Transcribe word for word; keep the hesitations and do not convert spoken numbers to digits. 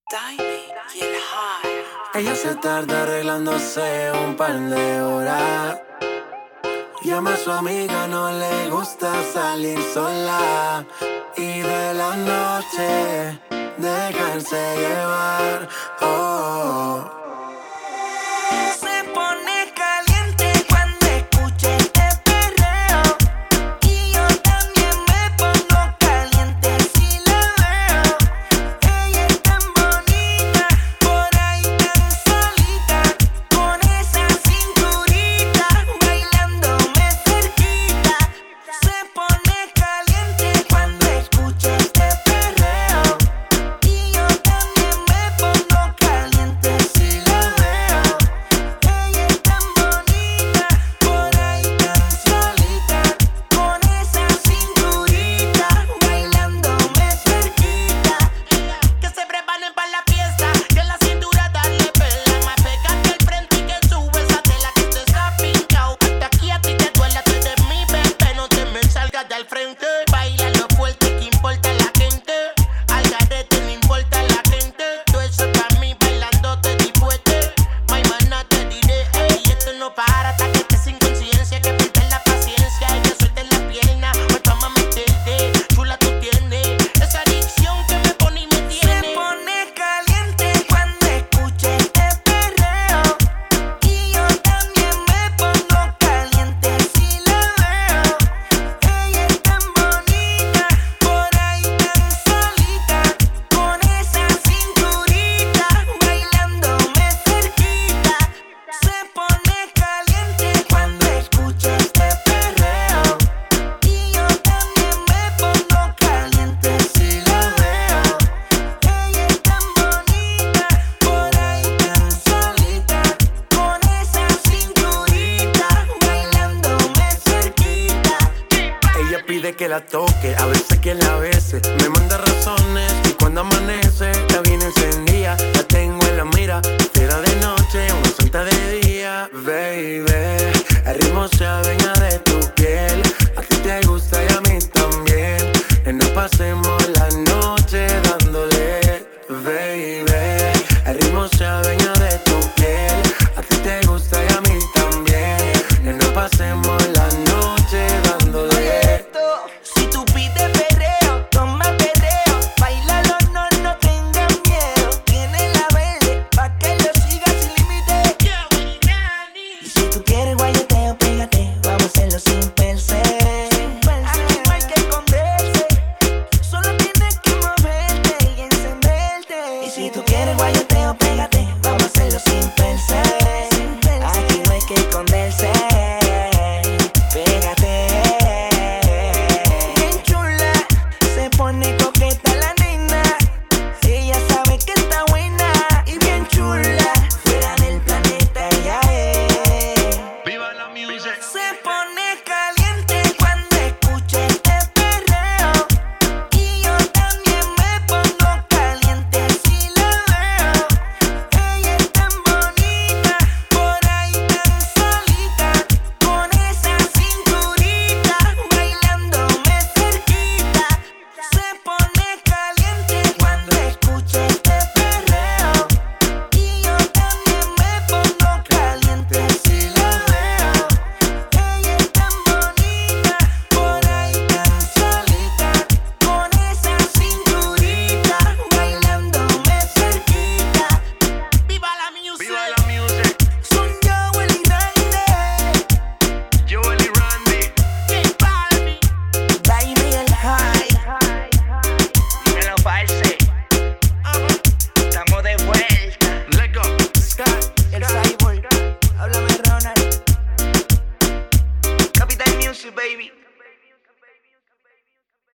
Tiny y el high. Ella se tarda arreglándose un par de horas. Llama a su amiga, no le gusta salir sola. Y de la noche dejarse llevar. Oh. Se pone caliente cuando escucha este perreo. Y yo también me pongo caliente si la veo. Ella es tan bonita, por ahí tan solita, con esa cinturita, bailándome cerquita. Se pone caliente cuando escucha este perreo. Y yo también me pongo caliente si la veo. Ella es tan bonita, por ahí tan solita, con esa cinturita, bailándome cerquita. Que se preparen para la fiesta, que la cintura darle pela. Más pégate al frente y que sube esa tela que te está pinchado. Hasta aquí a ti te duele, tú eres mi bebé, no te me salgas del frente. Baila lo fuerte, que importa la gente. Al garete no importa la gente. Todo eso para mí bailando te di fuerte. My mana te diré, ey, esto no para hasta que estés sin conciencia, que pierdes la paciencia y que sueltes la pierna. Pues vamos a meterte, chula tú tienes esa adicción que me pone y me tiene. Se pone caliente cuando escucha este perreo. Y yo también me pongo caliente si la veo. Ella es tan bonita, por ahí tan solita, con esa cinturita, bailándome cerquita. Se pone caliente cuando escucha este perreo. Y yo también me pongo caliente si la veo. Ella es tan bonita, por ahí tan solita, con esa cinturita, bailándome cerquita. Ella pide que la toque, a veces que la bese. Me manda razones y cuando amanece está bien encendida. La tengo en la mira, fiera de noche, una santa de día. Baby, el ritmo se adueña de tu piel. A ti te gusta y a mí también. Nena, pasemos la noche dándole. Baby, el ritmo se adueña de tu piel. A ti te gusta y a mí también. Nena, pasemos la noche dándole. Si tú pides perreo, toma perreo, bailalo, no, no tengas miedo. Tiene la verde, pa' que lo sigas sin límite. Y si tú quieres guayeteo, pégate, vamos a hacerlo sin perse. Aquí no hay que esconderse, solo tienes que moverte y encenderte. Y si tú quieres guayeteo, pégate.